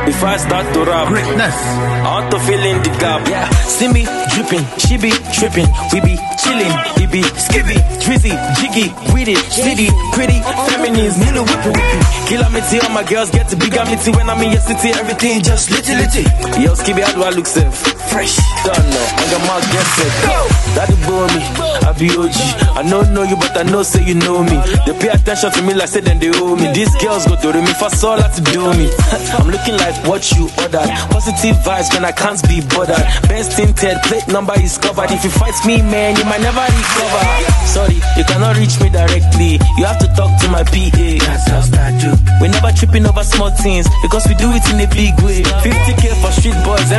before I start to rap. Greatness. I want to fill in the gap. Yeah, see me dripping, she be tripping, we be chilling, he be skibby, drizzy, jiggy, with it, city, pretty, feminines, Nilo whipping. Kilometer, all my girls get to bigger me when I'm in your city, everything just litty. Yo, skibby, how do I look safe? Fresh, don't know, I got my guess set. Daddy bore me, I be OG. I don't know you, but I know say you know me. They pay attention to me like say then they owe me. These girls go to me for all that to do me. I'm looking like what you ordered. Positive vibes when I can't be bothered. Best tinted, plate number is covered. If you fight me, man, you might never recover. Sorry, you cannot reach me directly. You have to talk to my PA. That's how I do. We're never tripping over small things because we do it in a big way. 50K for street boys.